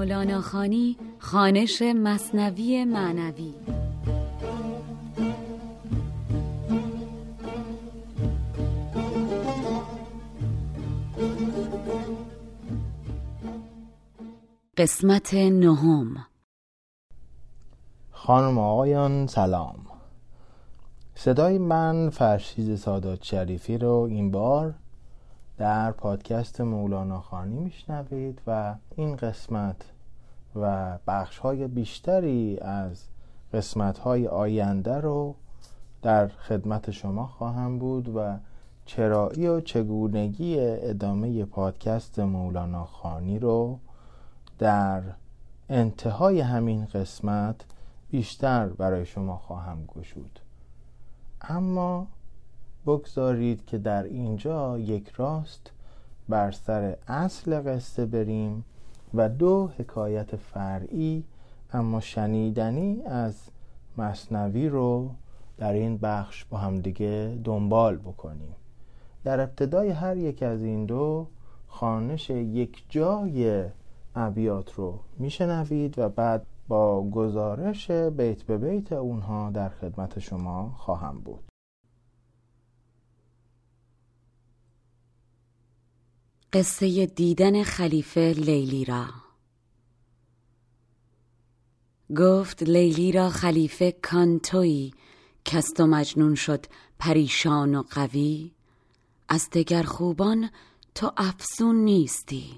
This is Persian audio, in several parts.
مولانا خانی خوانش مثنوی معنوی. قسمت نهم. خانم و آقایان سلام. صدای من فرشید سادات شریفی رو این بار در پادکست مولانا خانی میشنوید و این قسمت و بخش‌های بیشتری از قسمت‌های آینده رو در خدمت شما خواهم بود و چرایی و چگونگی ادامه پادکست مولانا خانی رو در انتهای همین قسمت بیشتر برای شما خواهم گشود. اما بگذارید که در اینجا یک راست بر سر اصل قصه بریم و دو حکایت فرعی اما شنیدنی از مثنوی رو در این بخش با هم دیگه دنبال بکنیم. در ابتدای هر یک از این دو خوانش یک جای ابیات رو میشنوید و بعد با گزارش بیت به بیت اونها در خدمت شما خواهم بود. قصه دیدن خلیفه لیلی را. گفت لیلی را خلیفه کان تویی کز تو مجنون شد پریشان و قوی، از دگر خوبان تو افزون نیستی.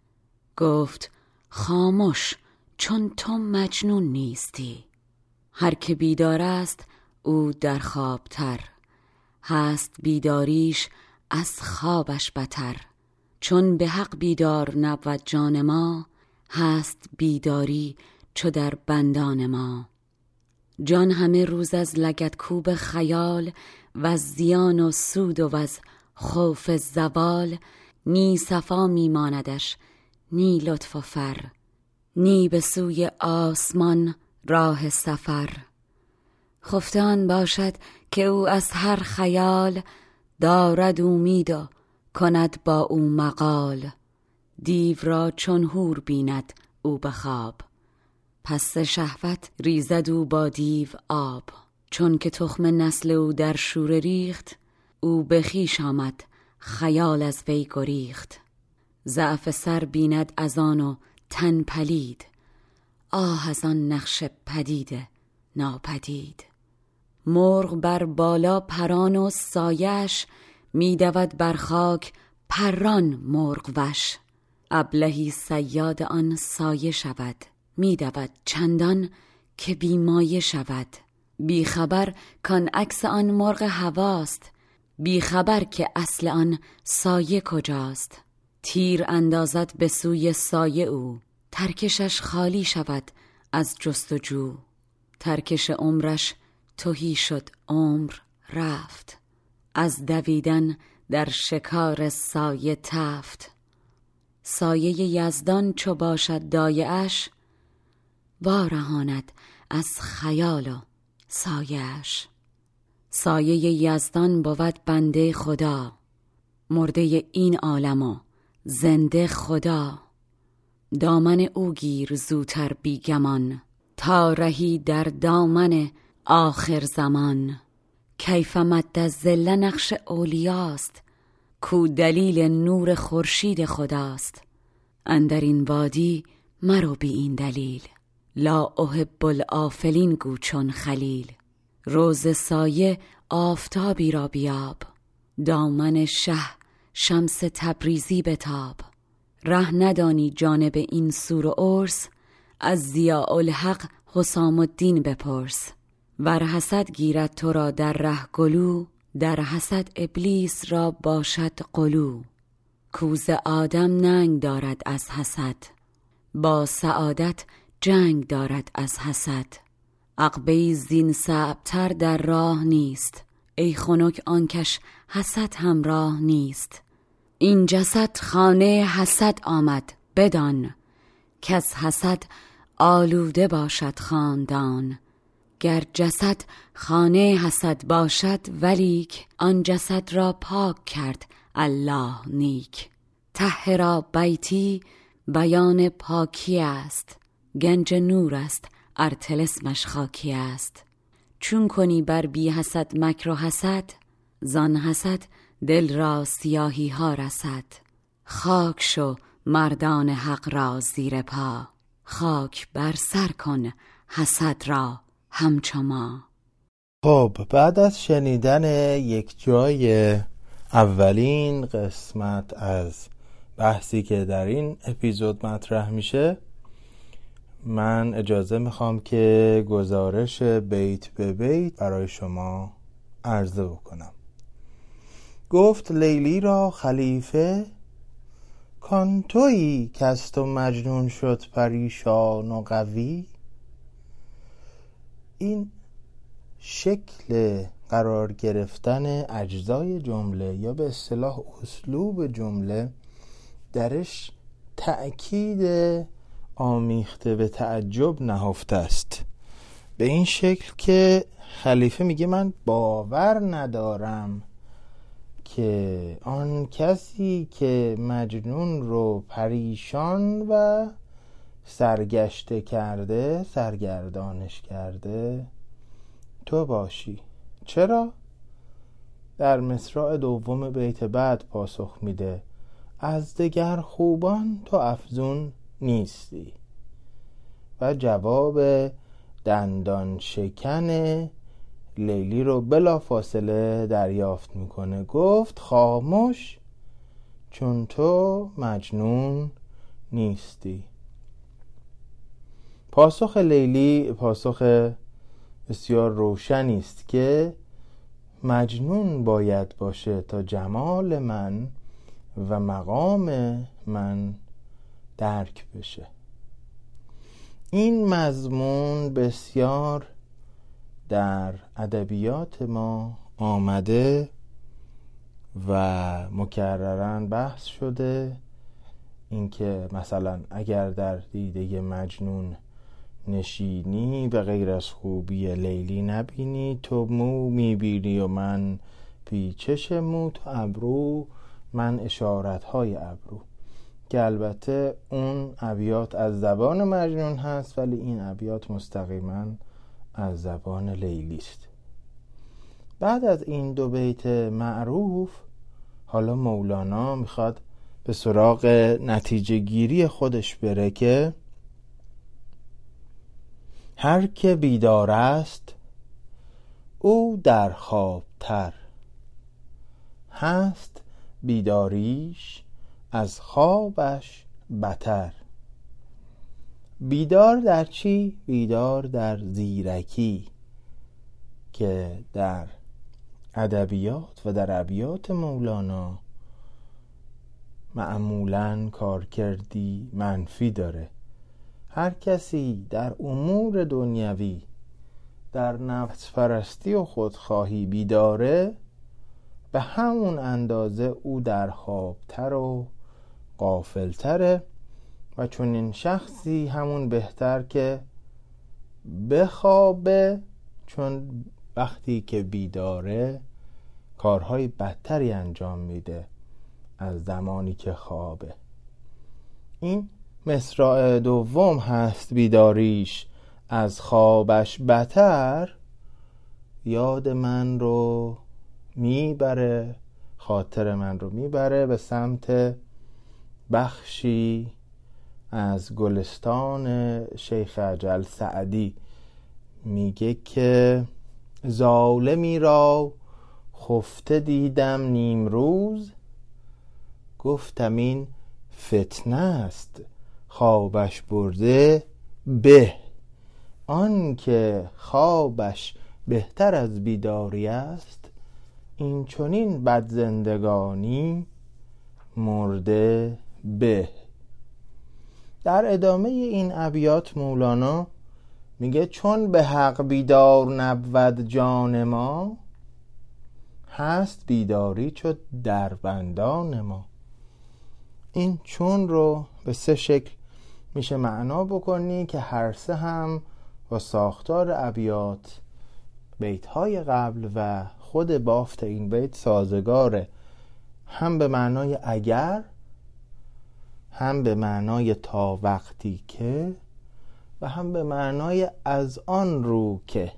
گفت خاموش چون تو مجنون نیستی. هر که بیدار است او در خوابتر، هست بیداریش از خوابش بتر. چون به حق بیدار نبود جان ما، هست بیداری چو در بندان ما. جان همه روز از لگدکوب خیال، و از زیان و سود و از خوف زوال. نی صفا میماندش نی لطف و فر، نی به سوی آسمان راه سفر. خفتان باشد که او از هر خیال، دارد امید و کند با او مقال. دیو را چون حور بیند او به خواب، پس شهوت ریزد او با دیو آب. چون که تخم نسل او در شوره ریخت، او به خویش آمد خیال از وی گریخت. ضعف سر بیند از آن و تن پلید، آه از آن نقش پدید ناپدید. مرغ بر بالا پران و سایش، میدود بر خاک پران مرغ وش. ابلهی صیاد آن سایه شود، میدود چندان که بیمایه شود. بی خبر کان عکس آن مرغ هواست، بی خبر که اصل آن سایه کجاست. تیر اندازد به سوی سایه او، ترکشش خالی شود از جستجو. ترکش عمرش تهی شد عمر رفت، از دویدن در شکار سایه تفت. سایه یزدان چو باشد دایه‌اش، وارهاند از خیال و سایه‌اش. سایه یزدان بود بنده خدا، مرده این عالم و زنده خدا. دامن او گیر زوتر بیگمان، تا رهی در دامن آخر زمان. کیف مد الظل نقش اولیاست، کو دلیل نور خورشید خداست. اندر این وادی مرو بی این دلیل، لا احب الآفلین گو چون خلیل. روز سایه آفتابی را بیاب، دامن شه شمس تبریزی بتاب. ره ندانی جانب این سور و ارس، از ضیاء الحق حسام الدین بپرس. ور حسد گیرد تو را در ره گلو، در حسد ابلیس را باشد قلو. کوز آدم ننگ دارد از حسد، با سعادت جنگ دارد از حسد. عقبه زین صعبتر در راه نیست، ای خنک آنکش حسد همراه نیست. این جسد خانه حسد آمد بدان، کز حسد آلوده باشد خاندان. گر جسد خانه حسد باشد ولیک، آن جسد را پاک کرد الله نیک. طهرا بیتی بیان پاکی است، گنج نور است، ار طلسمش خاکی است. چون کنی بر بی حسد مکر و حسد، زان حسد دل را سیاهی ها رسد. خاک شو مردان حق را زیر پا، خاک بر سر کن حسد را همچو ما. خب بعد از شنیدن یک جای اولین قسمت از بحثی که در این اپیزود مطرح میشه، من اجازه میخوام که گزارش بیت به بیت برای شما عرضه بکنم. گفت لیلی را خلیفه، کان تویی کز تو مجنون شد پریشان و قوی. این شکل قرار گرفتن اجزای جمله یا به اصطلاح اسلوب جمله درش تأکید آمیخته به تعجب نهفته است، به این شکل که خلیفه میگه من باور ندارم که آن کسی که مجنون رو پریشان و سرگشته کرده، سرگردانش کرده، تو باشی. چرا؟ در مصرع دوم بیت بعد پاسخ میده از دگر خوبان تو افزون نیستی. و جواب دندان شکن لیلی رو بلا فاصله دریافت میکنه. گفت خاموش چون تو مجنون نیستی. پاسخ لیلی پاسخ بسیار روشنی است که مجنون باید باشه تا جمال من و مقام من درک بشه. این مضمون بسیار در ادبیات ما آمده و مکررن بحث شده، اینکه مثلا اگر در دیده مجنون نشینی به غیر از خوبی لیلی نبینی، تو مو میبینی و من پیچش مو، تو ابرو من اشارتهای ابرو، که البته اون ابیات از زبان مجنون هست ولی این ابیات مستقیما از زبان لیلی است. بعد از این دو بیت معروف حالا مولانا میخواد به سراغ نتیجه گیری خودش بره که هر که بیدار است او در خواب تر، هست بیداریش از خوابش بتر. بیدار در چی؟ بیدار در زیرکی که در ادبیات و در ابیات مولانا معمولاً کارکردی منفی داره. هر کسی در امور دنیوی در نفس پرستی و خودخواهی بیداره، به همون اندازه او در خوابتر و غافلتره و چون این شخصی همون بهتر که بخوابه، چون وقتی که بیداره کارهای بدتری انجام میده از زمانی که خوابه. این مصرع دوم هست بیداریش از خوابش بتر، یاد من رو میبره، خاطر من رو میبره به سمت بخشی از گلستان شیخ اجل سعدی. میگه که ظالمی را خفته دیدم نیم روز، گفتم این فتنه است خوابش برده به. آن که خوابش بهتر از بیداری است، این چنین بد زندگانی مرده به. در ادامه این ابیات مولانا میگه چون به حق بیدار نبود جان ما، هست بیداری چو در بندان ما. این چون رو به سه شکل میشه معنا بکنی که هر سه هم با ساختار ابیات بیت‌های قبل و خود بافت این بیت سازگاره. هم به معنای اگر هم به معنای تا وقتی که و هم به معنای از آن رو که.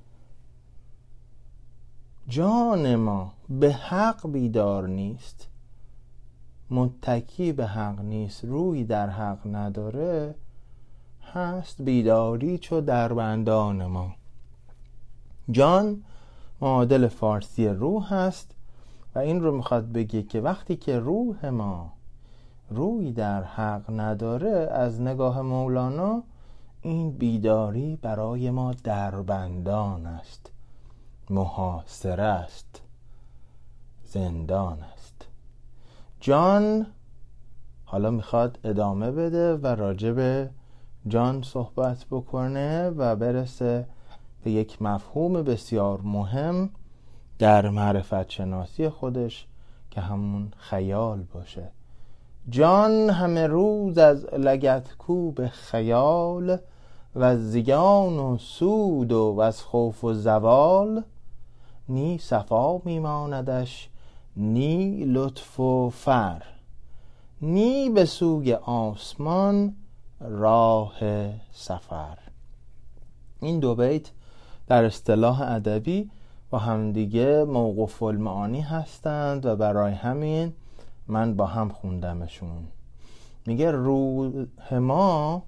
جان ما به حق بیدار نیست، متکی به حق نیست، روی در حق نداره، هست بیداری چو دربندان ما. جان معادل فارسی روح هست و این رو میخواد بگه که وقتی که روح ما روی در حق نداره، از نگاه مولانا این بیداری برای ما دربندان است، محاصره است، زندان است. جان حالا میخواد ادامه بده و راجع به جان صحبت بکنه و برسه به یک مفهوم بسیار مهم در معرفت شناسی خودش که همون خیال باشه. جان همه روز از لگد کوب خیال، و از زیان و سود و از خوف و زوال، نی صفا میماندش نی لطف و فر، نی به سوی آسمان راه سفر. این دو بیت در اصطلاح ادبی با همدیگه موقوف المعانی هستند و برای همین من با هم خوندمشون. میگه روح ما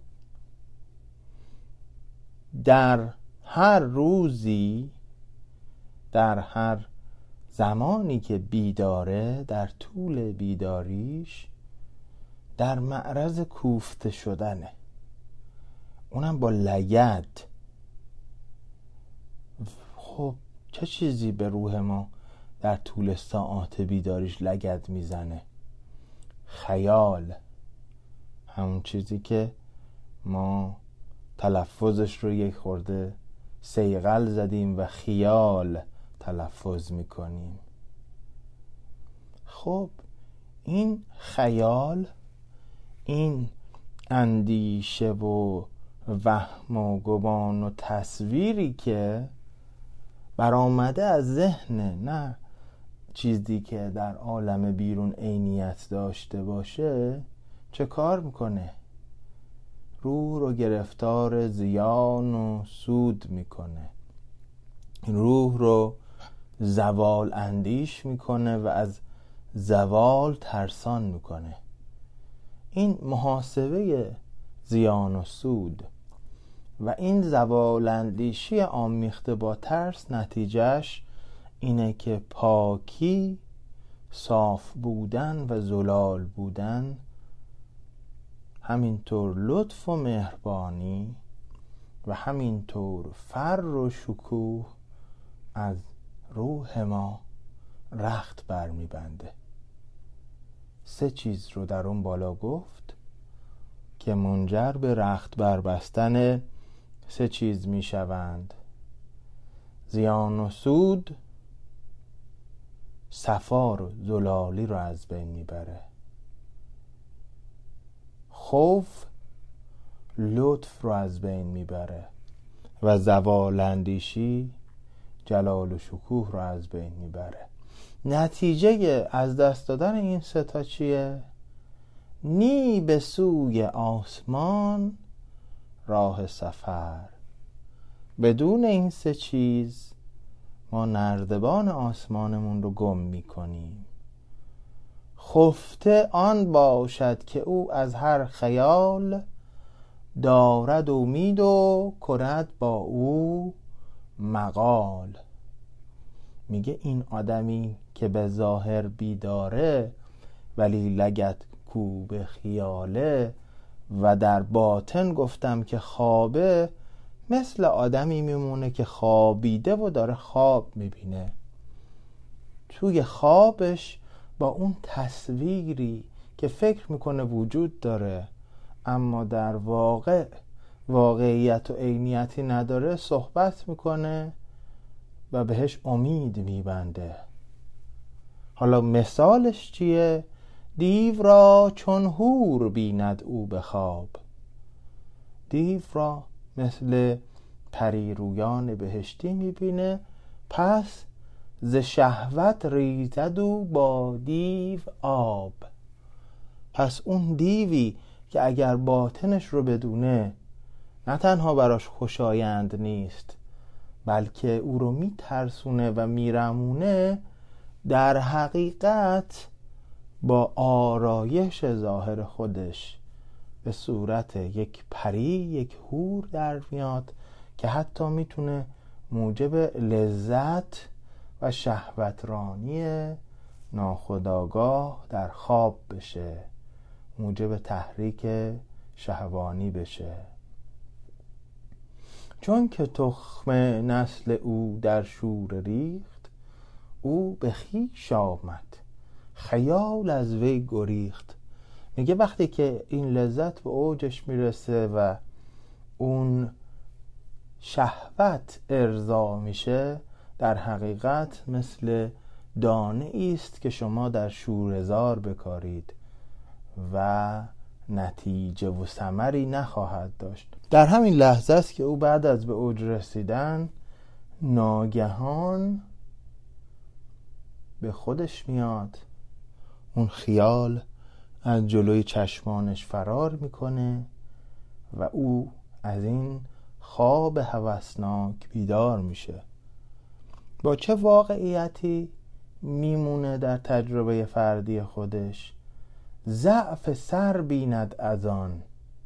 در هر روزی، در هر زمانی که بیداره، در طول بیداریش در معرض کوفته شدنه، اونم با لگد. خب چه چیزی به روح ما در طول ساعات بیداریش لگد میزنه؟ خیال، همون چیزی که ما تلفظش رو یک خورده صیقل زدیم و خیال تلفظ میکنیم. خب این خیال، این اندیشه و وهم و گمان و تصویری که برآمده از ذهن، نه چیزی که در عالم بیرون عینیت داشته باشه، چه کار میکنه؟ روح رو گرفتار زیان و سود میکنه، روح رو زوال اندیش میکنه و از زوال ترسان میکنه. این محاسبه زیان و سود و این زوال اندیشی آمیخته با ترس، نتیجهش اینه که پاکی، صاف بودن و زلال بودن، همینطور لطف و مهربانی و همینطور فر و شکوه از روح ما رخت بر میبنده. سه چیز رو در اون بالا گفت که منجر به رخت بربستن سه چیز میشوند: زیان و سود، صفا و زلالی رو از بین میبره، خوف لطف رو از بین میبره و زوال اندیشی جلال و شکوه رو از بین میبره. نتیجه از دست دادن این سه تا چیه؟ نی به سوی آسمان راه سفر. بدون این سه چیز ما نردبان آسمانمون رو گم میکنیم. خفته آن باشد که او از هر خیال، دارد امید و کند با او مقال. میگه این آدمی که به ظاهر بیداره ولی لگد کوب خیاله و در باطن گفتم که خوابه، مثل آدمی میمونه که خوابیده و داره خواب میبینه. توی خوابش با اون تصویری که فکر میکنه وجود داره اما در واقع واقعیت و عینیتی نداره صحبت میکنه و بهش امید میبنده. حالا مثالش چیه؟ دیو را چون حور بیند او به خواب. دیو را مثل پری رویان بهشتی میبینه، پس ز شهوت ریزد او با دیو آب. پس اون دیوی که اگر باطنش رو بدونه نه تنها براش خوشایند نیست بلکه او رو میترسونه و میرمونه، در حقیقت با آرایش ظاهر خودش به صورت یک پری، یک حور در میاد که حتی میتونه موجب لذت و شهوترانی ناخودآگاه در خواب بشه، موجب تحریک شهوانی بشه. چون که تخم نسل او در شور ریخت، او به خویش آمد خیال از وی گریخت. میگه وقتی که این لذت به اوجش میرسه و اون شهوت ارضا میشه، در حقیقت مثل دانه است که شما در شوره‌زار بکارید و نتیجه و ثمری نخواهد داشت. در همین لحظه است که او بعد از به اوج رسیدن ناگهان به خودش میاد، اون خیال از جلوی چشمانش فرار میکنه و او از این خواب هوسناک بیدار میشه. با چه واقعیتی میمونه در تجربه فردی خودش؟ ضعف سر بیند از آن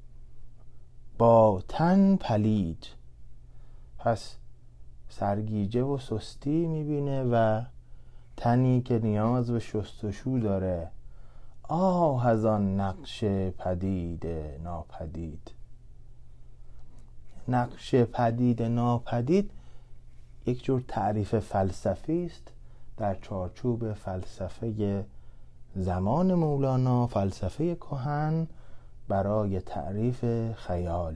با تن پلید. پس سرگیجه و سستی میبینه و تنی که نیاز به شستشو داره. آه از آن نقش پدید ناپدید. نقش پدید ناپدید یک جور تعریف فلسفی است در چارچوب فلسفه زمان مولانا، فلسفه کهن، برای تعریف خیال.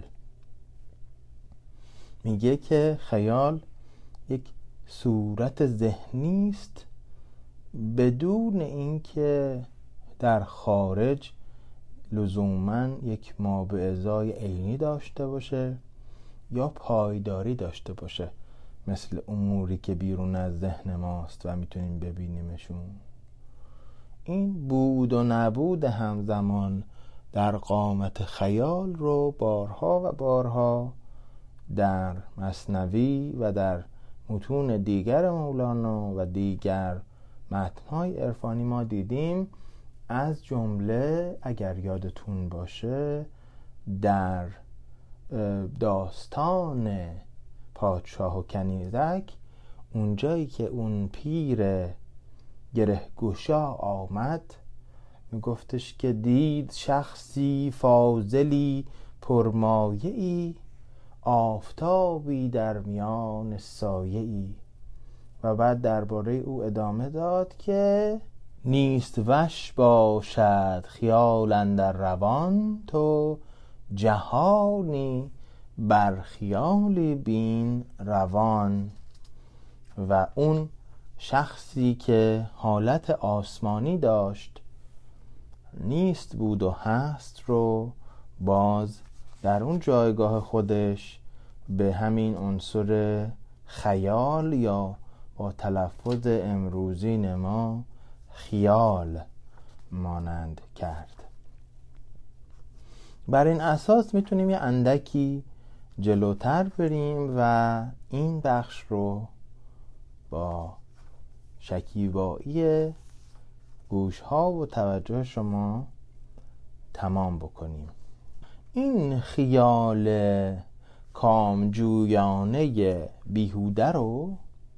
میگه که خیال یک صورت ذهنی است بدون اینکه در خارج لزوماً یک مابعضای عینی داشته باشه یا پایداری داشته باشه، مثل اموری که بیرون از ذهن ماست و میتونیم ببینیمشون. این بود و نبود همزمان در قامت خیال رو بارها و بارها در مثنوی و در متون دیگر مولانا و دیگر متن‌های عرفانی ما دیدیم. از جمله اگر یادتون باشه در داستان پادشاه و کنیزک، اونجایی که اون پیر گرهگشا آمد میگفتش که دید شخصی فاضلی پرمایه‌ای، آفتابی در میان سایه‌ای. و بعد درباره او ادامه داد که نیست وش باشد خیال اندر روان، تو جهانی بر خیالی بین روان. و اون شخصی که حالت آسمانی داشت، نیست بود و هست رو باز در اون جایگاه خودش به همین عنصر خیال یا با تلفظ امروزین ما خیال مانند کرد. بر این اساس میتونیم یه اندکی جلوتر بریم و این بخش رو با شکیبایی گوش‌ها و توجه شما تمام بکنیم. این خیال کامجویانه بیهوده رو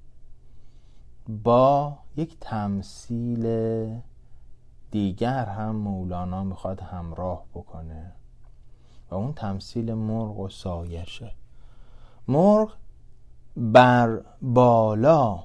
با یک تمثیل دیگر هم مولانا میخواد همراه بکنه و اون تمثیل مرغ و سایشه. مرغ بر بالا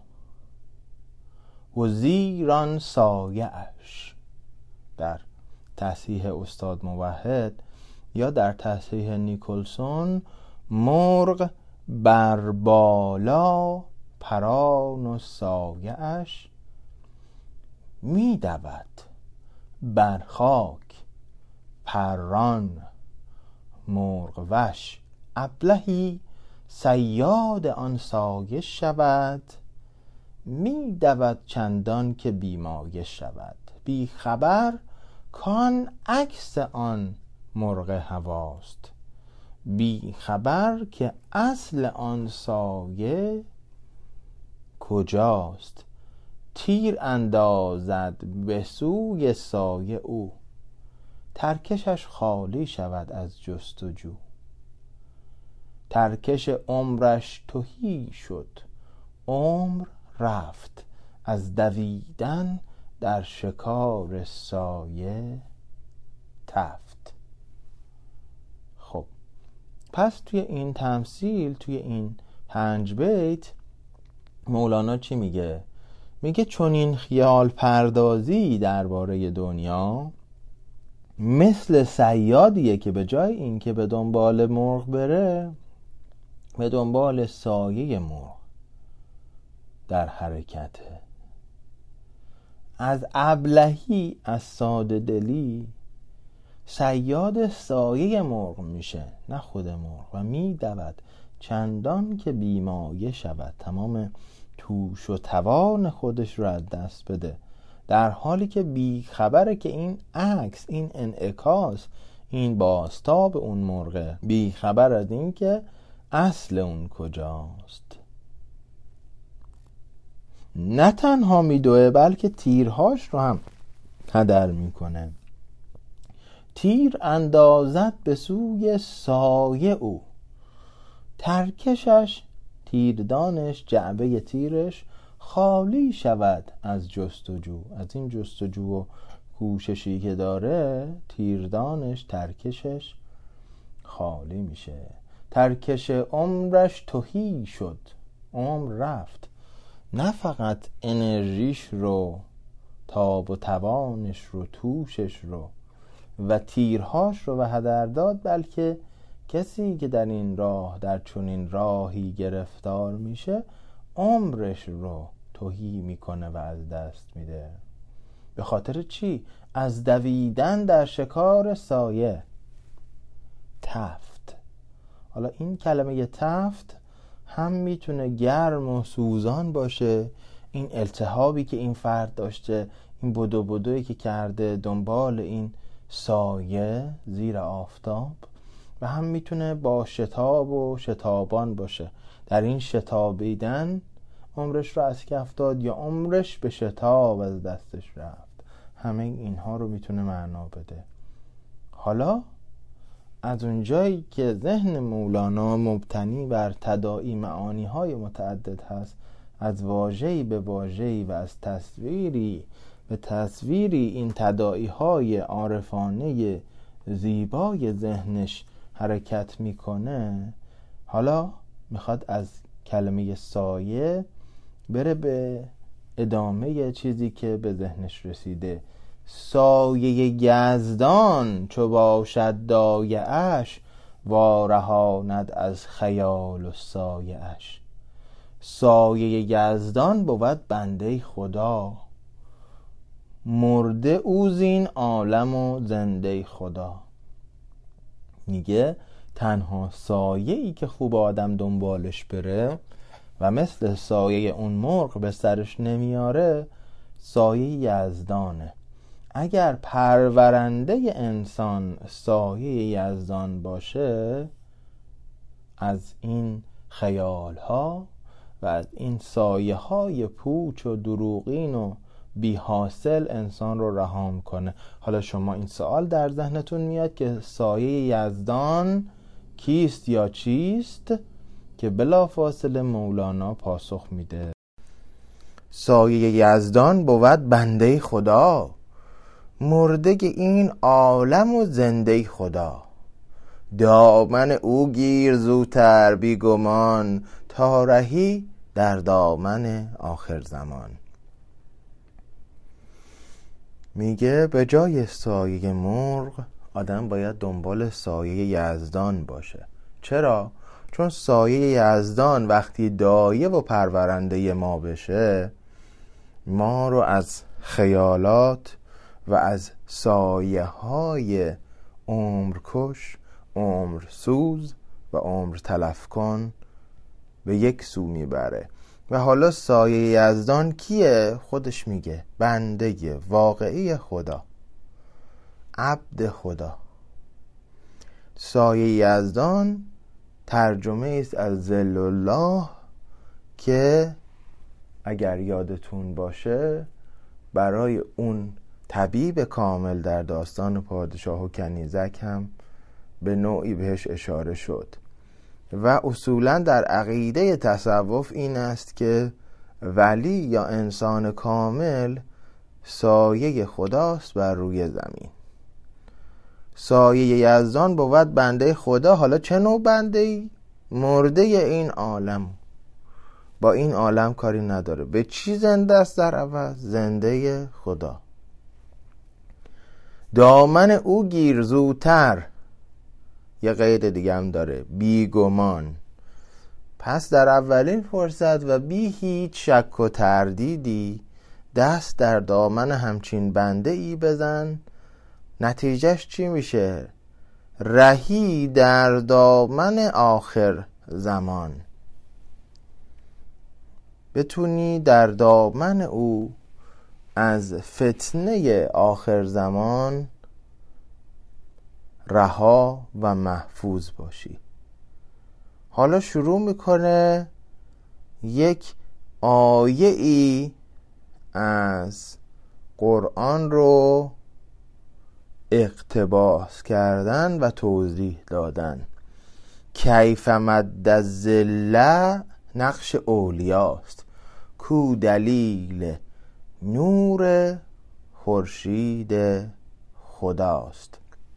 و زیران سایه اش، در تصحیح استاد موحد یا در تصحیح نیکلسون، مرغ بر بالا پران و سایه اش، می دود بر خاک پران مرغ وش، ابلهی صیاد آن سایه شود، می دود چندان که بیمایه شود، بی خبر کان عکس آن مرغ هواست، بی خبر که اصل آن سایه کجاست. تیر اندازد به سوی سایه او، ترکشش خالی شود از جستجو. ترکش عمرش تهی شد، عمر رفت از دویدن در شکار سایه تفت. خب پس توی این تمثیل، توی این 5 بیت مولانا چی میگه؟ میگه چون این خیال پردازی درباره دنیا مثل صیادیه که به جای این که به دنبال مرغ بره، به دنبال سایه مرغ در حرکته. از ابلهی، از ساده دلی، صیاد سایه مرغ میشه، نه خود مرغ، و میدود چندان که بیمایه شود، تمام توش و توان خودش رو از دست بده، در حالی که بی خبره که این عکس، این انعکاس، این بازتاب اون مرغه، بی خبر از این که اصل اون کجاست. نه تنها میدوه بلکه تیرهاش رو هم هدر میکنه. تیر اندازد به سوی سایه او، ترکشش، تیردانش، جعبه تیرش خالی شود از جستجو. از این جستجو و کوششی که داره، تیردانش، ترکشش خالی میشه. ترکش عمرش تهی شد، عمر رفت، نه فقط انرژیش رو، تاب و توانش رو، توشش رو و تیرهاش رو و هدر داد، بلکه کسی که در این راه، در چنین راهی گرفتار میشه، عمرش رو تهی میکنه و از دست میده. به خاطر چی؟ از دویدن در شکار سایه تفت. حالا این کلمه تفت هم میتونه گرم و سوزان باشه، این التهابی که این فرد داشته، این بدوی که کرده دنبال این سایه زیر آفتاب، و هم میتونه با شتاب و شتابان باشه، در این شتابیدن عمرش رو از کف داد یا عمرش به شتاب از دستش رفت. همه اینها رو میتونه معنا بده. حالا از اونجایی که ذهن مولانا مبتنی بر تداعی معانی های متعدد هست، از واژه‌ای به واژه‌ای و از تصویری به تصویری این تداعی های عارفانه زیبای ذهنش حرکت میکنه، حالا میخواد از کلمه سایه بره به ادامه چیزی که به ذهنش رسیده. سایه یزدان چو باشد دایه اش، وارهاند از خیال و سایه اش. سایه یزدان بود بنده خدا، مرده او زین عالم و زنده خدا. میگه تنها سایه‌ای که خوب آدم دنبالش بره و مثل سایه اون مرغ به سرش نمیاره، سایه یزدانه. اگر پرورنده انسان سایه یزدان باشه، از این خیالها و از این سایه های پوچ و دروغین و بی حاصل انسان رو رها کنه. حالا شما این سوال در ذهنتون میاد که سایه یزدان کیست یا چیست؟ که بلافاصله مولانا پاسخ میده سایه یزدان بود بنده خدا، مرده این عالم و زنده خدا. دامن او گیر زودتر بی گمان، تا رهی در دامن آخر زمان. میگه به جای سایه مرغ آدم باید دنبال سایه یزدان باشه. چرا؟ چون سایه یزدان وقتی دایه و پرورنده ما بشه، ما رو از خیالات و از سایه های عمرکش، عمر سوز و عمر تلف کن به یک سو میبره. و حالا سایه یزدان کیه؟ خودش میگه بنده واقعی خدا، عبد خدا. سایه یزدان ترجمه است از ظل الله که اگر یادتون باشه برای اون طبیب کامل در داستان پادشاه و کنیزک هم به نوعی بهش اشاره شد و اصولا در عقیده تصوف این است که ولی یا انسان کامل سایه خداست بر روی زمین. سایه یزدان بود بنده خدا. حالا چه نوع بنده ای؟ مرده این عالم، با این عالم کاری نداره. به چی زنده است در عوض؟ زنده خدا. دامن او گیر زودتر. یه قید دیگه هم داره، بیگمان. پس در اولین فرصت و بی هیچ شک و تردیدی دست در دامن همچین بنده ای بزن. نتیجهش چی میشه؟ رهی در دامن آخر زمان. بتونی در دامن او از فتنه آخر زمان رها و محفوظ باشی. حالا شروع میکنه یک آیه ای از قرآن رو اقتباس کردن و توضیح دادن. کیف مد الظل نقش اولیاست، کو دلیل نور خورشید خداست.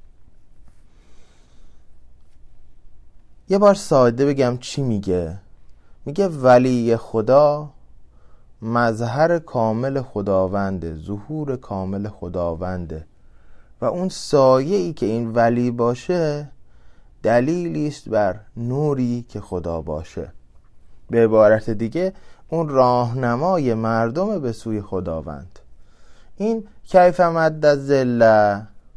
یه بار ساده بگم چی میگه. میگه ولی خدا مظهر کامل خداونده، ظهور کامل خداونده و اون سایه ای که این ولی باشه دلیلی است بر نوری که خدا باشه. به عبارت دیگه اون راهنمای مردم به سوی خداوند. این کیف مد الظل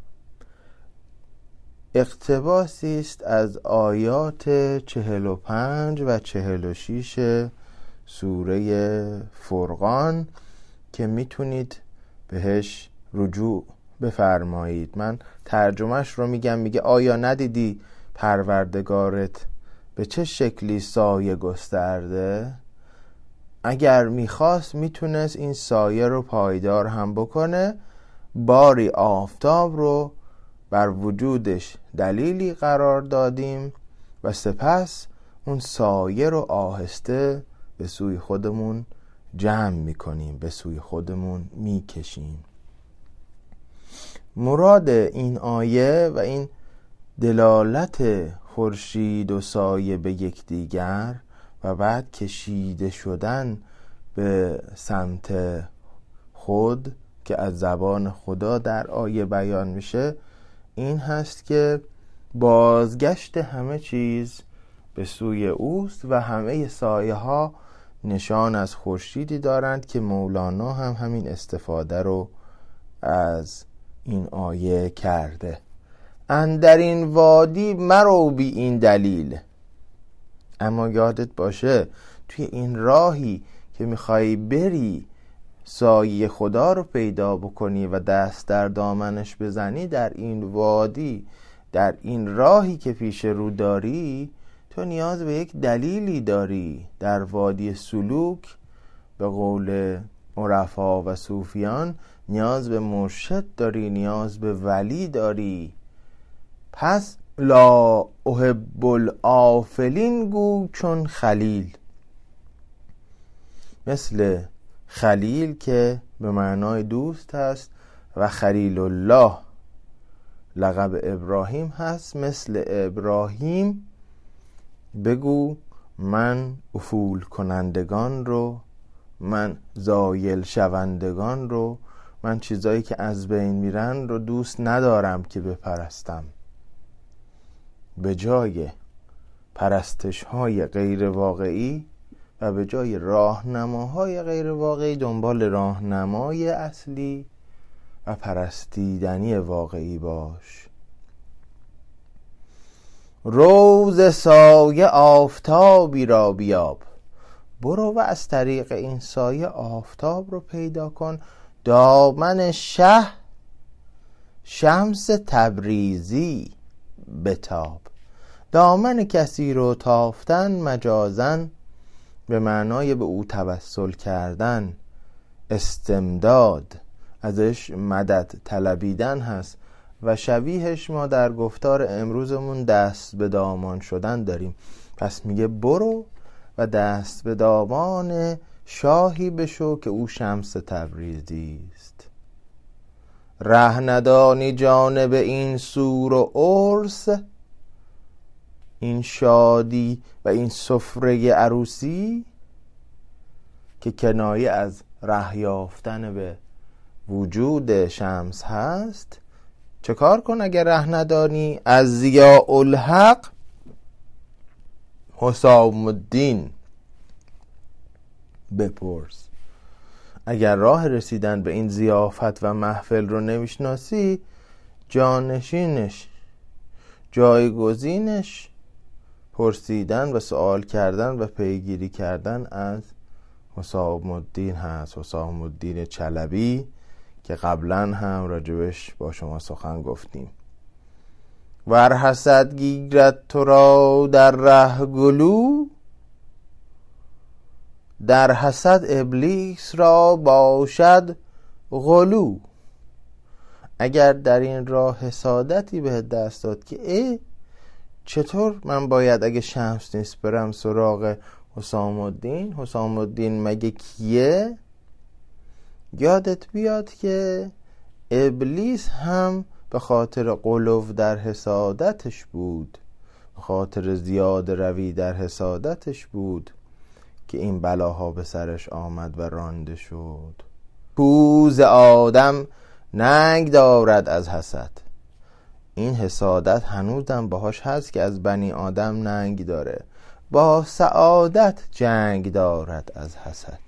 اقتباسی است از آیات 45 و 46 سوره فرقان که میتونید بهش رجوع بفرمایید. من ترجمهش رو میگم. میگه آیا ندیدی پروردگارت به چه شکلی سایه گسترده؟ اگر میخواست میتونست این سایه رو پایدار هم بکنه. باری آفتاب رو بر وجودش دلیلی قرار دادیم و سپس اون سایه رو آهسته به سوی خودمون جمع میکنیم، به سوی خودمون میکشیم. مراد این آیه و این دلالت خورشید و سایه به یکدیگر و بعد کشیده شدن به سمت خود که از زبان خدا در آیه بیان میشه این هست که بازگشت همه چیز به سوی اوست و همه سایه ها نشان از خورشیدی دارند که مولانا هم همین استفاده رو از این آیه کرده. اندر این وادی مرو بی این دلیل. اما یادت باشه توی این راهی که میخوایی بری سایه خدا رو پیدا بکنی و دست در دامنش بزنی، در این وادی، در این راهی که پیش رو داری تو نیاز به یک دلیلی داری. در وادی سلوک به قول عرفا و صوفیان نیاز به مرشد داری، نیاز به ولی داری. پس لا احب الآفلین گو چون خلیل. مثل خلیل که به معنای دوست هست و خلیل الله لقب ابراهیم هست، مثل ابراهیم بگو من افول کنندگان رو، من زایل شوندگان رو، من چیزایی که از بین میرن رو دوست ندارم که بپرستم. به جای پرستش های غیر واقعی و به جای راهنماهای غیر واقعی دنبال راهنمای اصلی و پرستیدنی واقعی باش. روز سایه آفتابی را بیاب. برو و از طریق این سایه آفتاب رو پیدا کن. دامن شمس تبریزی. بتاب. دامن کسی رو تافتن مجازن به معنای به او توسل کردن، استمداد ازش مدد طلبیدن هست و شبیهش ما در گفتار امروزمون دست به دامان شدن داریم. پس میگه برو و دست به دامان شاهی بشو که او شمس تبریزی است. ره ندانی جانب این سور و عرس، این شادی و این سفره عروسی، که کنایه از ره یافتن به وجود شمس هست. چه کار کن اگر ره ندانی؟ از ضیاء الحق حسام الدین بپرس. اگر راه رسیدن به این ضیافت و محفل رو نمیشناسی، جانشینش، جایگزینش پرسیدن و سوال کردن و پیگیری کردن از حسام الدین هست، حسام الدین چلبی، که قبلا هم راجبش با شما سخن گفتیم. ور حسد گیرد تو را در ره گلو، در حسد ابلیس را باشد غلو. اگر در این راه حسادتی به دست داد که چطور من باید اگه شمس نیست برم سراغ حسام الدین؟ حسام الدین مگه کیه؟ یادت بیاد که ابلیس هم به خاطر غلو در حسادتش بود، به خاطر زیاد روی در حسادتش بود که این بلاها به سرش آمد و رانده شد. پوز آدم ننگ دارد از حسد. این حسادت هنوزم باهاش هست که از بنی آدم ننگ داره. با سعادت جنگ دارد از حسد.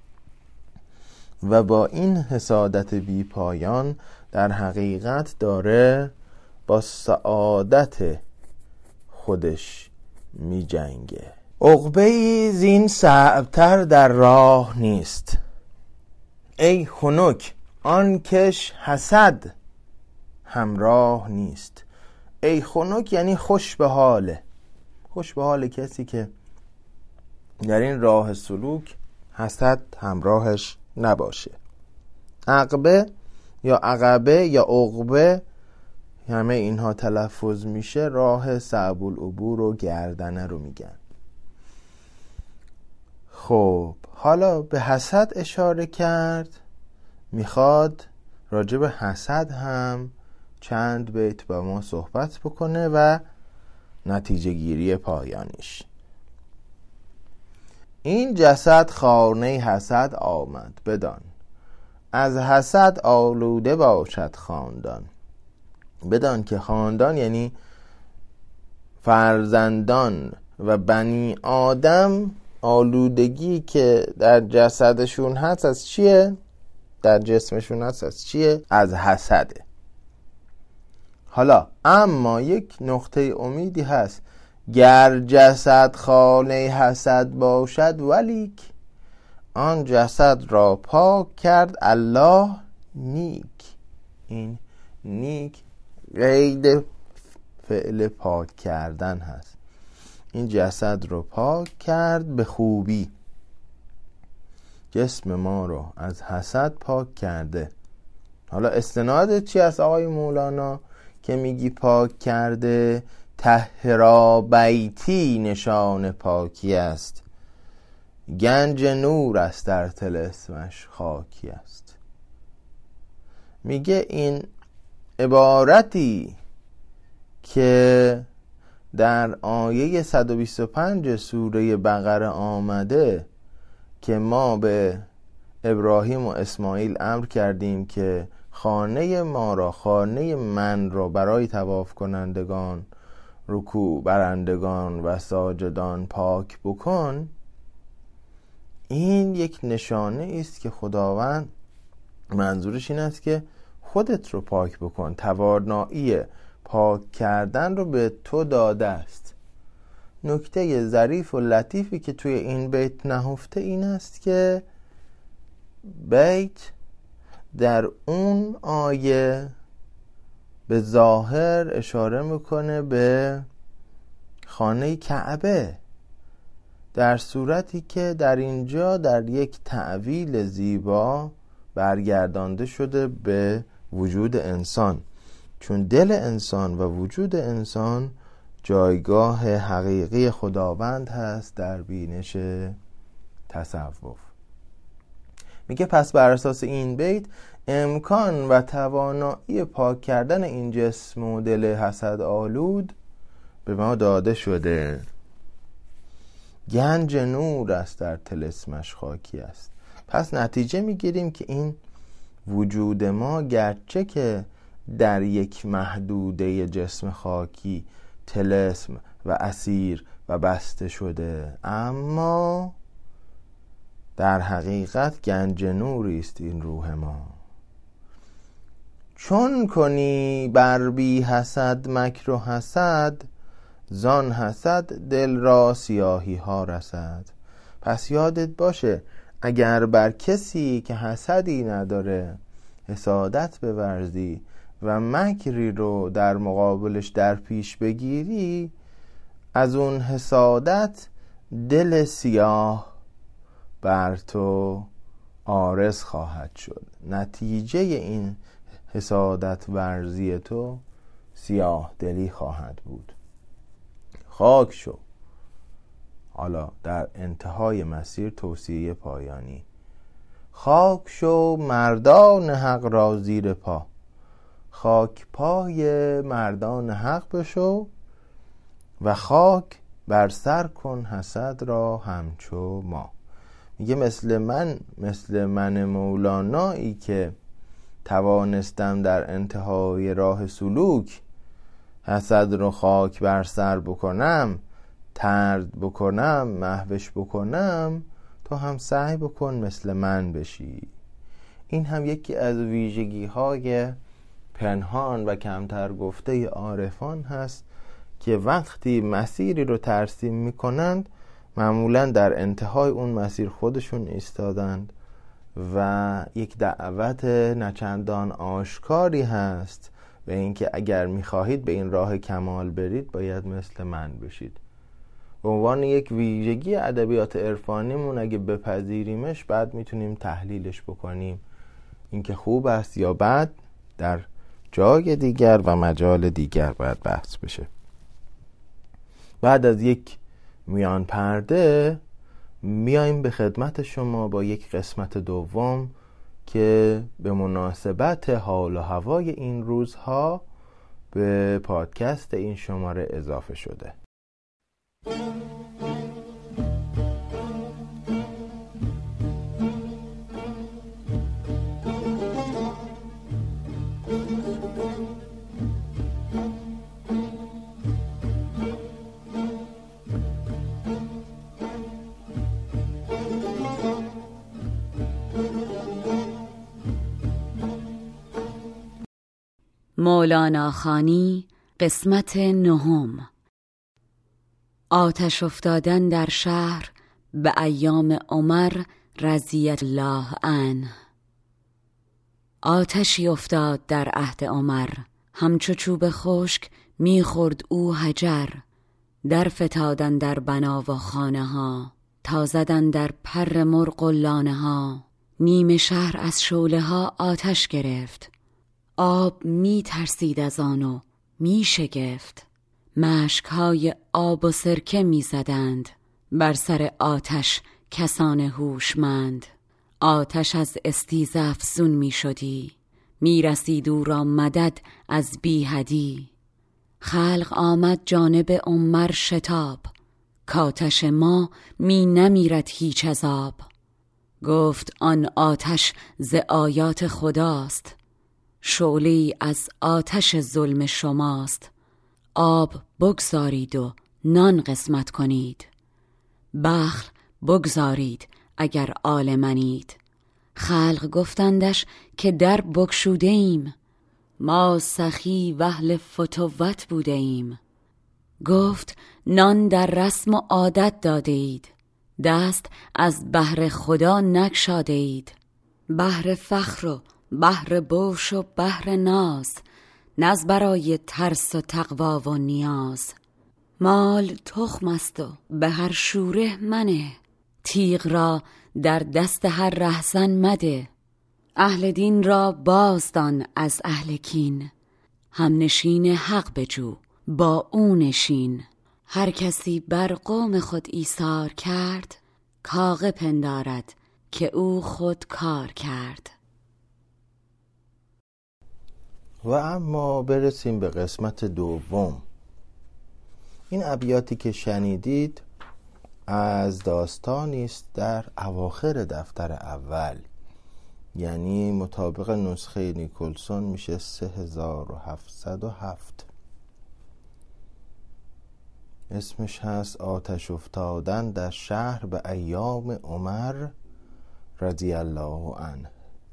و با این حسادت بی پایان در حقیقت داره با سعادت خودش می جنگه. عقبه‌ای زین صعبتر در راه نیست، ای خنک آن کش حسد همراه نیست. ای خنک یعنی خوش به حاله، خوش به حال کسی که در این راه سلوک حسد همراهش نباشه. عقبه یا عقبه یا عقبه همه اینها تلفظ میشه، راه صعب العبور و گردنه رو میگن. خب حالا به حسد اشاره کرد، میخواد راجع به حسد هم چند بیت با ما صحبت بکنه و نتیجه گیری پایانیش. این جسد خانه حسد آمد بدان، از حسد آلوده باشد خاندان. بدان که خاندان یعنی فرزندان و بنی آدم، آلودگی که در جسدشون هست از چیه؟ در جسمشون هست از چیه؟ از حسده. حالا اما یک نقطه امیدی هست، گر جسد خانه حسد باشد ولیک، آن جسد را پاک کرد الله نیک. این نیک قید فعل پاک کردن هست. این جسد رو پاک کرد به خوبی، جسم ما رو از حسد پاک کرده. حالا استنادت چی است آقای مولانا که میگی پاک کرده؟ طهرا بیتی نشان پاکی است، گنج نور است در طلسمش خاکی است. میگه این عبارتی که در آیه 125 سوره بقره آمده که ما به ابراهیم و اسماعیل امر کردیم که خانه ما را، خانه من را برای طواف کنندگان، رکوع برندگان و ساجدان پاک بکن، این یک نشانه است که خداوند منظورش این است که خودت رو پاک بکن. توانایی پاک کردن رو به تو داده است. نکته ظریف و لطیفی که توی این بیت نهفته این است که بیت در اون آیه به ظاهر اشاره میکنه به خانه کعبه، در صورتی که در اینجا در یک تأویل زیبا برگردانده شده به وجود انسان، چون دل انسان و وجود انسان جایگاه حقیقی خداوند هست در بینش تصوف. میگه پس بر اساس این بیت امکان و توانایی پاک کردن این جسم و دل حسد آلود به ما داده شده. گنج نور است در طلسمش خاکی است. پس نتیجه میگیریم که این وجود ما گرچه که در یک محدوده جسم خاکی طلسم و اسیر و بسته شده، اما در حقیقت گنج نوری است این روح ما. چون کنی بر بی حسد مکر و حسد، زان حسد دل را سیاهی ها رسد. پس یادت باشه اگر بر کسی که حسدی نداره حسادت بورزی و مکری رو در مقابلش در پیش بگیری، از اون حسادت دل سیاه بر تو عارض خواهد شد. نتیجه این حسادت ورزی تو سیاه دلی خواهد بود. خاک شو. حالا در انتهای مسیر توصیه پایانی: خاک شو مردان حق را زیر پا. خاک پای مردان حق بشو و خاک بر سر کن حسد را همچو ما. میگه مثل من مولانایی که توانستم در انتهای راه سلوک حسد رو خاک بر سر بکنم، طرد بکنم، محوش بکنم، تو هم سعی بکن مثل من بشی. این هم یکی از ویژگی های پنهان و کمتر گفته عارفان هست که وقتی مسیری رو ترسیم میکنند معمولا در انتهای اون مسیر خودشون ایستادند و یک دعوت نچندان آشکاری هست به اینکه اگر میخواهید به این راه کمال برید باید مثل من بشید. به عنوان یک ویژگی ادبیات عرفانیمون اگه بپذیریمش بعد میتونیم تحلیلش بکنیم، اینکه خوب است یا بد در جای دیگر و مجال دیگر باید بحث بشه. بعد از یک میان پرده میایم به خدمت شما با یک قسمت دوم که به مناسبت حال و هوای این روزها به پادکست این شماره اضافه شده. مولانا خانی قسمت نهم. آتش افتادن در شهر به ایام عمر رضی الله عنه. آتشی افتاد در عهد عمر، همچو چوب خشک میخورد او حجر. در فتادن در بنا و خانه ها، تا زدن در پر مرغ و لانه ها. نیم شهر از شعله ها آتش گرفت، آب می ترسید از آنو می شگفت. مشک های آب و سرکه می زدند بر سر آتش کسان هوشمند. آتش از استیزه افزون می شدی، می رسید او را مدد از بی حدی. خلق آمد جانب عمر شتاب، کآتش ما می نمیرد هیچ از آب. گفت آن آتش ز آیات خداست، شعله‌ای از آتش ظلم شماست. آب بگذارید و نان قسمت کنید، بخل بگذارید اگر آل منید. خلق گفتندش که در بگشوده ایم، ما سخی و اهل فتوت بوده ایم. گفت نان در رسم و عادت داده اید، دست از بهر خدا نگشاده اید. بهر فخر و بهر بوش و بهر ناز، نز برای ترس و تقوا و نیاز. مال تخم است و به هر شوره منه، تیغ را در دست هر رهزن مده. اهل دین را بازدان از اهل کین، هم نشین حق بجو با او نشین. هر کسی بر قوم خود ایثار کرد، کاغه پندارد که او خود کار کرد. و اما برسیم به قسمت دوم. این ابیاتی که شنیدید از داستانی است در اواخر دفتر اول، یعنی مطابق نسخه نیکلسون میشه 3707. اسمش هست آتش افتادن در شهر به ایام عمر رضی الله عنه.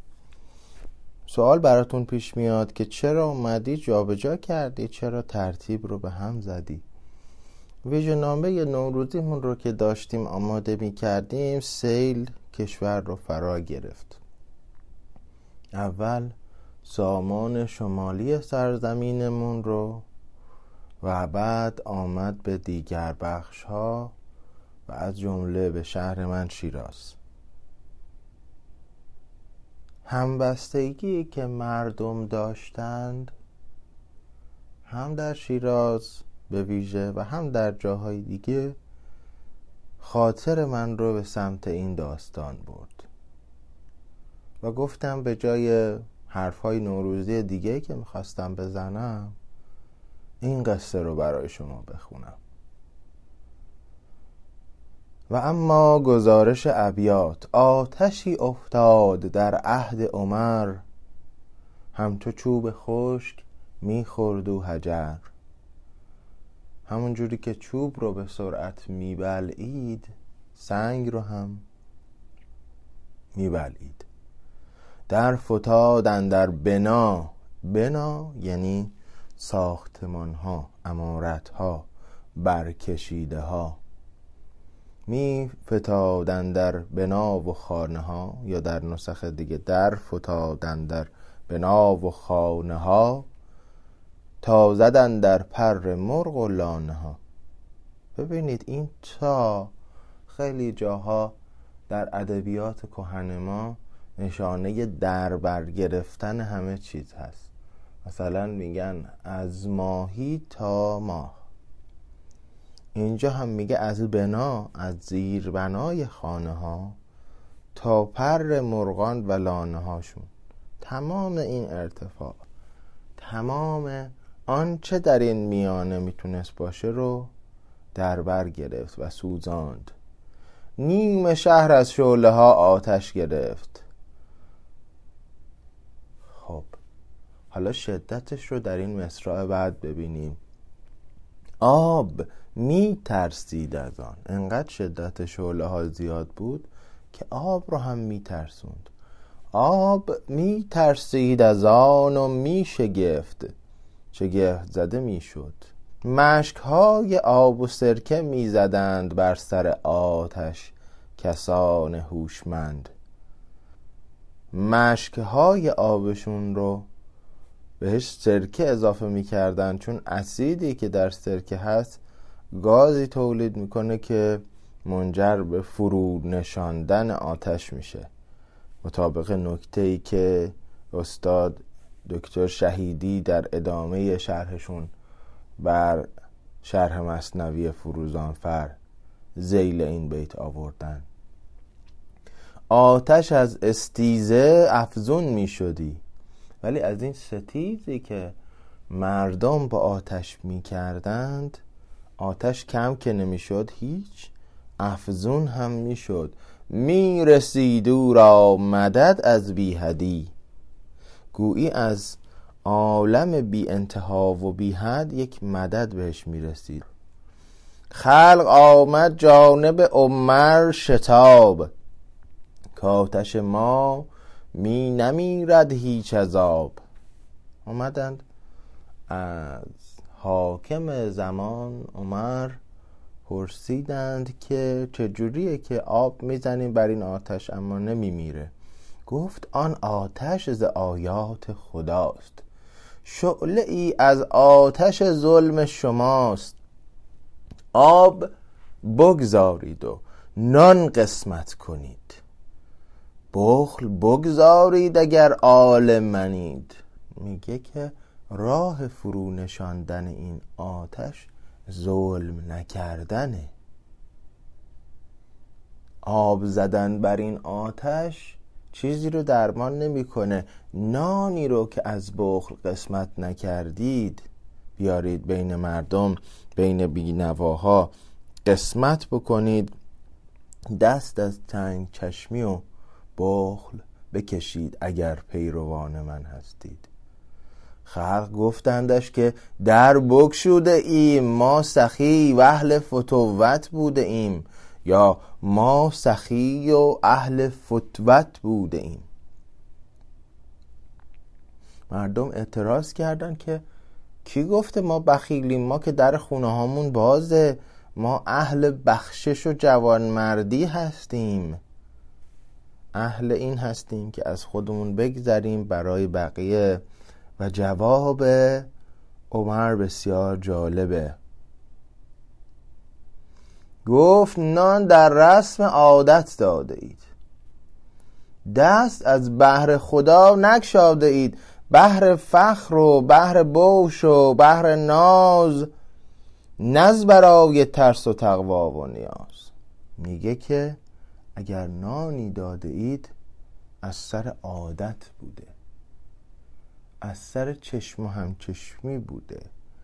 سوال براتون پیش میاد که چرا اومدی جابجا کردی، چرا ترتیب رو به هم زدی؟ ویژه‌نامه نوروزیمون رو که داشتیم آماده میکردیم، سیل کشور رو فرا گرفت. اول سامان شمالی سرزمینمون رو و بعد آمد به دیگر بخش ها و از جمله به شهر من شیراز. همبستگی که مردم داشتند هم در شیراز به ویژه و هم در جاهای دیگه خاطر من رو به سمت این داستان برد و گفتم به جای حرفهای نوروزی دیگه که میخواستم بزنم این قصه رو برای شما بخونم. و اما گزارش ابیات: آتشی افتاد در عهد عمر، همچو چوب خشک میخورد و حجر. همون جوری که چوب رو به سرعت میبلعید، سنگ رو هم میبلعید. در فتاد اندر بنا، بنا یعنی ساختمان ها، عمارت ها، برکشیده ها. می فتادن در بنا و خانه ها، یا در نسخ دیگه در فتادن در بنا و خانه ها، تا زدن در پر مرغ و لانه ها. ببینید این تا خیلی جاها در ادبیات کهن ما نشانه در بر گرفتن همه چیز هست. مثلا میگن از ماهی تا ماه. اینجا هم میگه از بنا، از زیر بنای خانه ها تا پر مرغان و لانه هاشون. تمام این ارتفاع، تمام آنچه در این میانه میتونست باشه رو در بر گرفت و سوزاند. نیم شهر از شعله ها آتش گرفت. خب حالا شدتش رو در این مصرع بعد ببینیم. آب می ترسید از آن. انقدر شدت شعله ها زیاد بود که آب رو هم می ترسوند. آب می ترسید از آن و می شگفت، شگفت زده می شد. مشک های آب و سرکه می زدند بر سر آتش کسان هوشمند. مشک های آبشون رو بهش سرکه اضافه می کردن، چون اسیدی که در سرکه هست گازی تولید میکنه که منجر به فرو نشاندن آتش میشه. مطابق نکته‌ای که استاد دکتر شهیدی در ادامه شرحشون بر شرح مثنوی فروزانفر ذیل این بیت آوردن. آتش از استیزه افزون می شدی، ولی از این ستیزی که مردم با آتش می کردند آتش کم که نمی شد، هیچ افزون هم می شد. می رسید او را مدد از بی حدی، گویی از عالم بی انتها و بی حد یک مدد بهش می رسید. خلق آمد جانب عمر شتاب، که آتش ما می نمیرد هیچ عذاب. آمدند از حاکم زمان عمر پرسیدند که چجوریه که آب میزنیم بر این آتش اما نمیمیره. گفت آن آتش ز آیات خداست، شعله ای از آتش ظلم شماست. آب بگذارید و نان قسمت کنید، بخل بگذارید اگر آل منید. میگه که راه فرو نشاندن این آتش ظلم نکردنه. آب زدن بر این آتش چیزی رو درمان نمیکنه. نانی رو که از بخل قسمت نکردید بیارید بین مردم، بین بی‌نواها قسمت بکنید. دست از تنگ چشمی و بخل بکشید اگر پیروان من هستید. خلق گفتندش که در بگشوده ایم، ما سخی و اهل فتوت بوده ایم، یا ما سخی و اهل فتوت بوده ایم. مردم اعتراض کردن که کی گفته ما بخیلیم؟ ما که در خونه هامون بازه، ما اهل بخشش و جوانمردی هستیم، اهل این هستیم که از خودمون بگذریم برای بقیه. و جواب عمر بسیار جالبه. گفت نان در رسم عادت داده اید، دست از بهر خدا نگشاده اید. بهر فخر و بهر بوش و بهر ناز، نز برای ترس و تقوا و نیاز. میگه که اگر نانی داده اید از سر عادت بوده، از سر چشم و همچشمی بوده،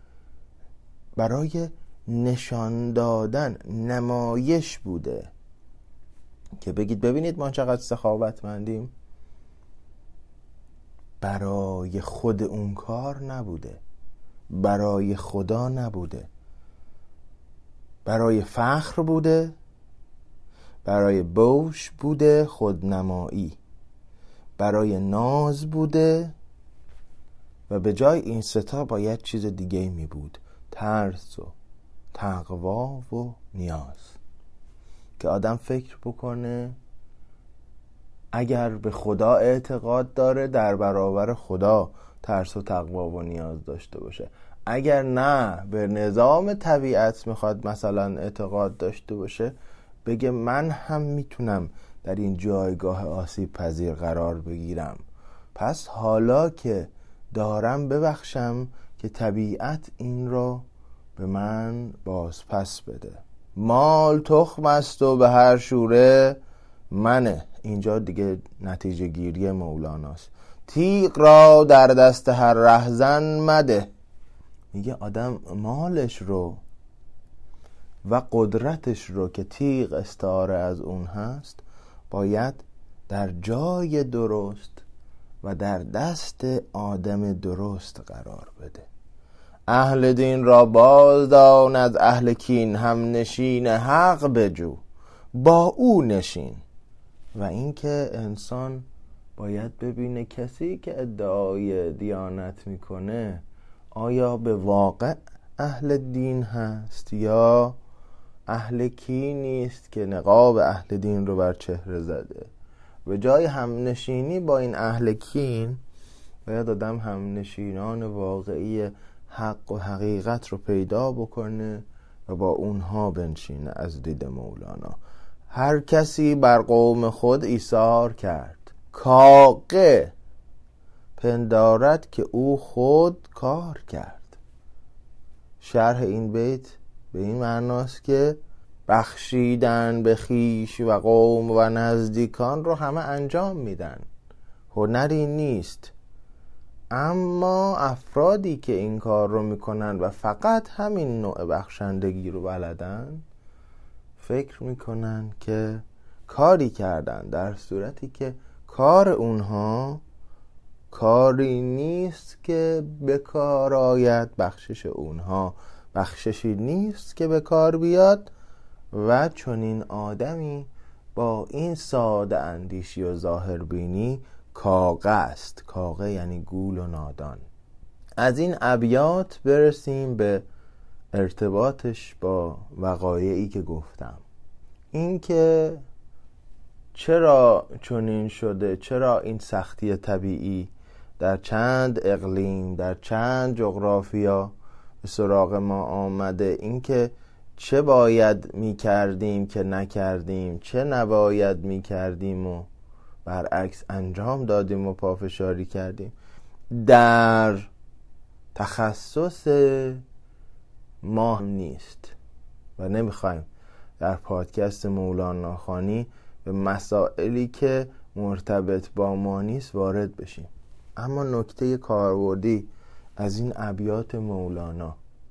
برای نشان دادن، نمایش بوده که بگید ببینید ما چقدر سخاوتمندیم. برای خود اون کار نبوده، برای خدا نبوده، برای فخر بوده، برای بوش بوده، خودنمایی، برای ناز بوده، و به جای این ستا باید چیز دیگه می بود، ترس و تقوا و نیاز. که آدم فکر بکنه اگر به خدا اعتقاد داره در برابر خدا ترس و تقوا و نیاز داشته باشه، اگر نه به نظام طبیعت میخواد مثلا اعتقاد داشته باشه، بگه من هم میتونم در این جایگاه آسیب پذیر قرار بگیرم، پس حالا که دارم ببخشم که طبیعت این رو به من باز پس بده. مال تخم است و به هر شوره منه. اینجا دیگه نتیجه گیری مولاناست. تیغ را در دست هر رهزن مده. میگه آدم مالش رو و قدرتش رو که تیغ استعاره از اون هست باید در جای درست و در دست آدم درست قرار بده. اهل دین را باز دان از اهل کین، هم نشین حق بجو با او نشین. و اینکه انسان باید ببینه کسی که ادعای دیانت میکنه آیا به واقع اهل دین هست یا اهل کینی است که نقاب اهل دین رو بر چهره زده. به جای همنشینی با این اهل کین باید آدم همنشینان واقعی حق و حقیقت رو پیدا بکنه و با اونها بنشینه. از دید مولانا هر کسی بر قوم خود ایثار کرد، کاقه پندارد که او خود کار کرد. شرح این بیت به این معناست که بخشیدن به خیش و قوم و نزدیکان رو همه انجام میدن، هنری نیست، اما افرادی که این کار رو میکنن و فقط همین نوع بخشندگی رو بلدن فکر میکنن که کاری کردن، در صورتی که کار اونها کاری نیست که به کار آید بخشش اونها، بخششی نیست که به کار بیاد. و چون این آدمی با این ساده اندیشی و ظاهر بینی کاغه است. کاغه یعنی گول و نادان. از این ابیات برسیم به ارتباطش با وقایعی که گفتم. این که چرا چنین شده، چرا این سختی طبیعی در چند اقلیم، در چند جغرافیا به سراغ ما آمده. اینکه چه باید میکردیم که نکردیم، چه نباید میکردیم و برعکس انجام دادیم و پافشاری کردیم، در تخصص ما نیست و نمیخوایم در پادکست مولانا خانی به مسائلی که مرتبط با ما نیست وارد بشیم. اما نکته کاربردی از این ابیات مولانا: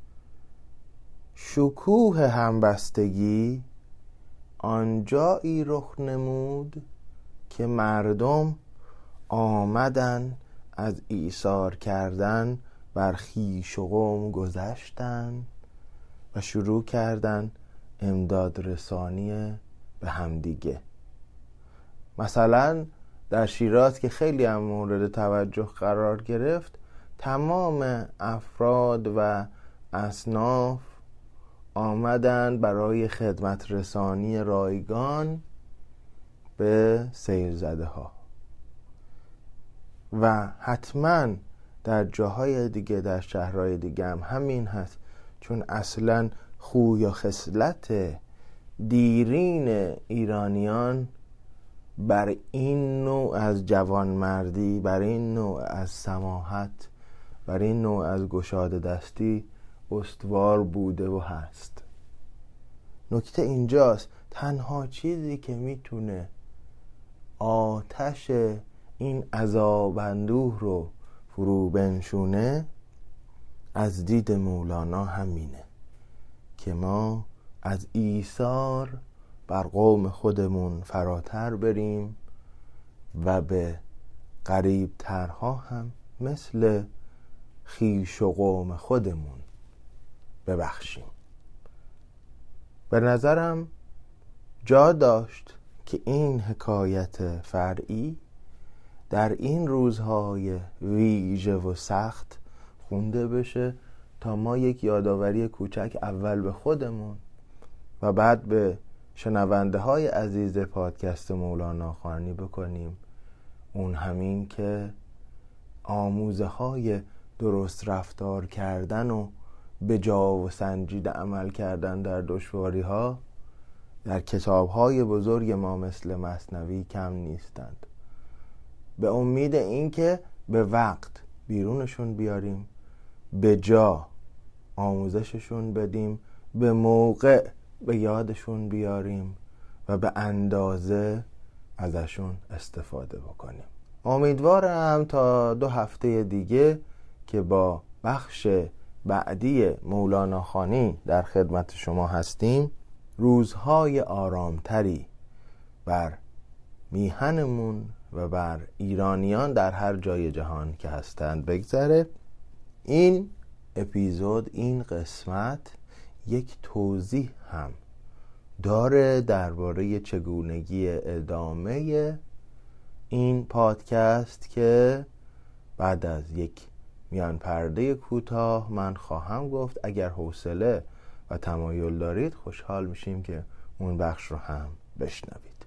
شکوه همبستگی آنجایی رخ نمود که مردم آمدن از ایثار کردن بر خویش و قوم گذشتن و شروع کردن امداد رسانی به همدیگه. مثلا در شیراز که خیلی هم مورد توجه قرار گرفت، تمام افراد و اصناف آمدن برای خدمت رسانی رایگان به سیلزده ها و حتما در جاهای دیگه، در شهرهای دیگه هم همین هست، چون اصلا خوی و خصلت دیرین ایرانیان بر این نوع از جوانمردی، بر این نوع از سماحت، بر این نوع از گشاده دستی استوار بوده و هست. نکته اینجاست، تنها چیزی که میتونه آتش این عذاب اندوه رو فرو بنشونه از دید مولانا همینه که ما از ایثار بر قوم خودمون فراتر بریم و به قریب ترها هم مثل خویش و قوم خودمون ببخشیم. به نظرم جا داشت که این حکایت فرعی در این روزهای ویژه و سخت خونده بشه تا ما یک یادآوری کوچک اول به خودمون و بعد به شنونده های عزیز پادکست مولانا خوانی بکنیم. اون همین که آموزه های درست رفتار کردن و به جا و سنجیده عمل کردن در دشواری ها در کتاب های بزرگ ما مثل مثنوی کم نیستند. به امید این که به وقت بیرونشون بیاریم، به جا آموزششون بدیم، به موقع به یادشون بیاریم و به اندازه ازشون استفاده بکنیم. امیدوارم تا 2 هفته دیگه که با بخش بعدی مولانا خوانی در خدمت شما هستیم روزهای آرامتری بر میهنمون و بر ایرانیان در هر جای جهان که هستند بگذره. این اپیزود، این قسمت یک توضیح هم داره درباره چگونگی ادامه این پادکست که بعد از یک میان پرده کوتاه من خواهم گفت. اگر حوصله و تمایل دارید خوشحال میشیم که اون بخش رو هم بشنوید.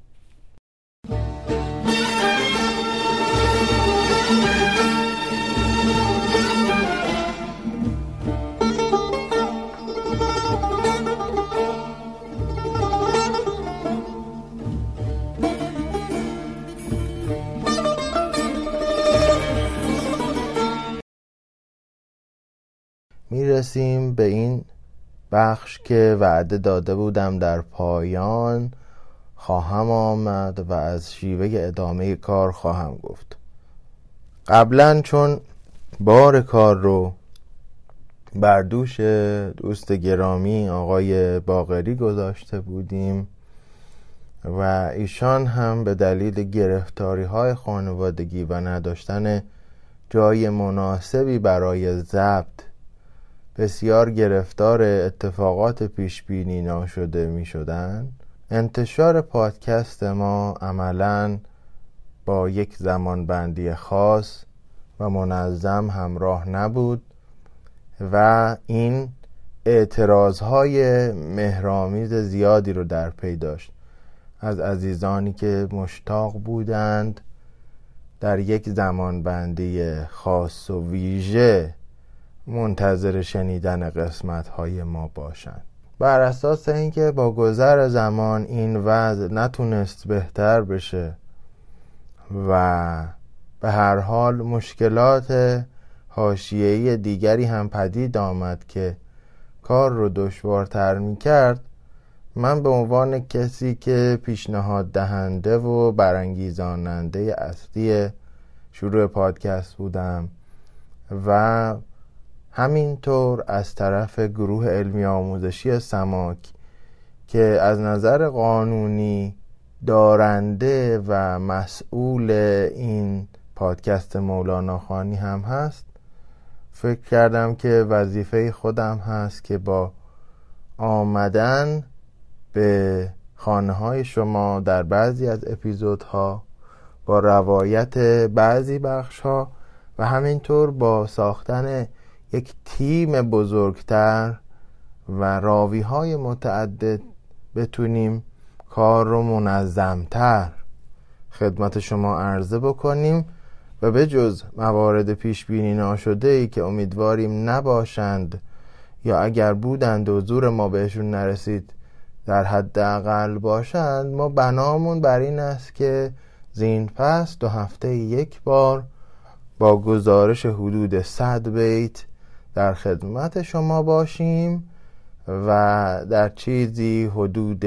میرسیم به این بخش که وعده داده بودم در پایان خواهم آمد و از شیوه ادامه کار خواهم گفت. قبلا چون بار کار رو بر دوش دوست گرامی آقای باقری گذاشته بودیم و ایشان هم به دلیل گرفتاری‌های خانوادگی و نداشتن جای مناسبی برای ضبط بسیار گرفتار اتفاقات پیشبینی ناشده می شدن، انتشار پادکست ما عملاً با یک زمانبندی خاص و منظم همراه نبود و این اعتراضهای مهرآمیز زیادی رو در پی داشت از عزیزانی که مشتاق بودند در یک زمانبندی خاص و ویژه منتظر شنیدن قسمت‌های ما باشند. بر اساس اینکه با گذر زمان این وضع نتونست بهتر بشه و به هر حال مشکلات حاشیه‌ای دیگری هم پدید آمد که کار رو دشوارتر می‌کرد، من به عنوان کسی که پیشنهاد دهنده و برانگیزاننده اصلی شروع پادکست بودم و همینطور از طرف گروه علمی آموزشی سماک که از نظر قانونی دارنده و مسئول این پادکست مولانا خوانی هم هست، فکر کردم که وظیفه خودم هست که با آمدن به خانه‌های شما در بعضی از اپیزودها، با روایت بعضی بخش‌ها و همینطور با ساختن یک تیم بزرگتر و راوی‌های متعدد بتونیم کار رو منظم‌تر خدمت شما عرضه بکنیم و به جز موارد پیش بینی ناشده‌ای که امیدواریم نباشند یا اگر بودند و زور ما بهشون نرسید در حداقل باشند، ما بنامون بر این است که زین پس 2 هفته یک بار با گزارش حدود 100 بیت در خدمت شما باشیم و در چیزی حدود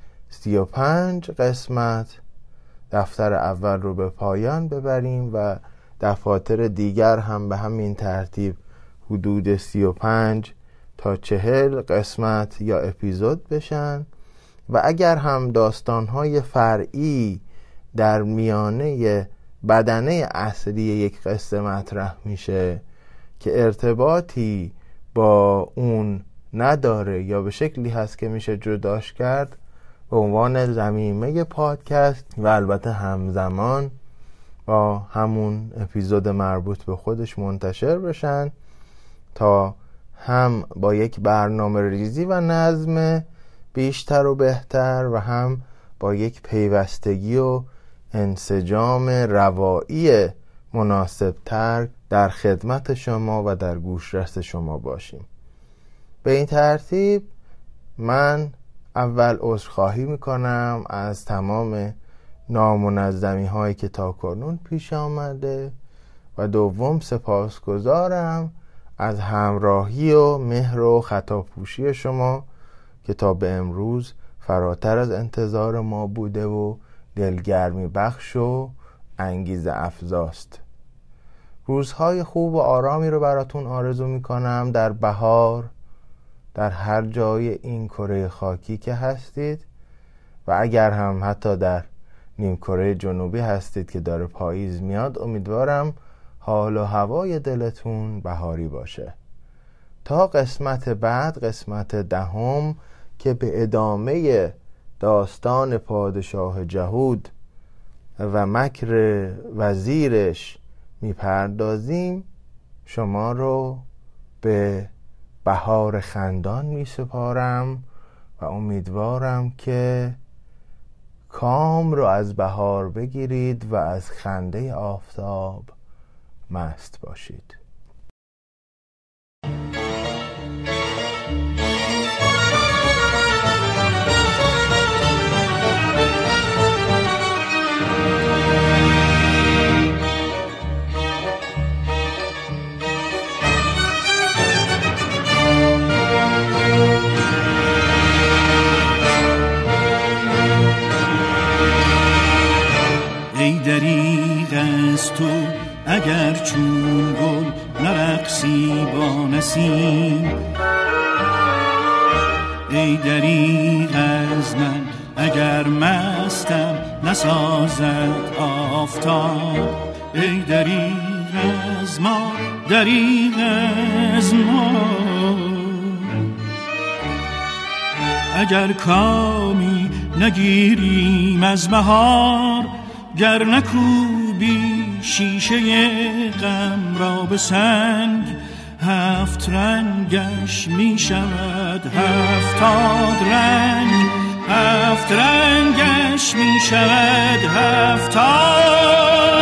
35 قسمت دفتر اول رو به پایان ببریم و دفاتر دیگر هم به همین ترتیب حدود 35 تا 40 قسمت یا اپیزود بشن و اگر هم داستان‌های فرعی در میانه بدنه اصلی یک قصه مطرح میشه که ارتباطی با اون نداره یا به شکلی هست که میشه جداش کرد، به عنوان ضمیمه پادکست و البته همزمان با همون اپیزود مربوط به خودش منتشر بشن تا هم با یک برنامه ریزی و نظم بیشتر و بهتر و هم با یک پیوستگی و انسجام روایی مناسبتر در خدمت شما و در گوشرس شما باشیم. به این ترتیب من اول عذرخواهی میکنم از تمام نامنظمی هایی که تاکنون پیش آمده و دوم سپاسگزارم از همراهی و مهر و خطاپوشی شما که تا به امروز فراتر از انتظار ما بوده و دلگرمی بخش و انگیزه افزاست. روزهای خوب و آرامی رو براتون آرزو میکنم در بهار، در هر جای این کره خاکی که هستید و اگر هم حتی در نیم کره جنوبی هستید که داره پاییز میاد، امیدوارم حال و هوای دلتون بهاری باشه. تا قسمت بعد، قسمت 10 که به ادامه داستان پادشاه جهود و مکر وزیرش میپردازیم، شما رو به بهار خندان میسپارم و امیدوارم که کام رو از بهار بگیرید و از خنده آفتاب مست باشید. ای دریغ از تو اگر چون گل نرقصی با نسیم، ای دریغ از من اگر مستم نسازد آفتاب، ای دریغ از ما، دریغ از ما. اگر کامی نگیریم از بهار، گر نکوبی شیشه غم را به سنگ، 7 رنگش می شود 70 رنگ، 7 رنگش می شود 70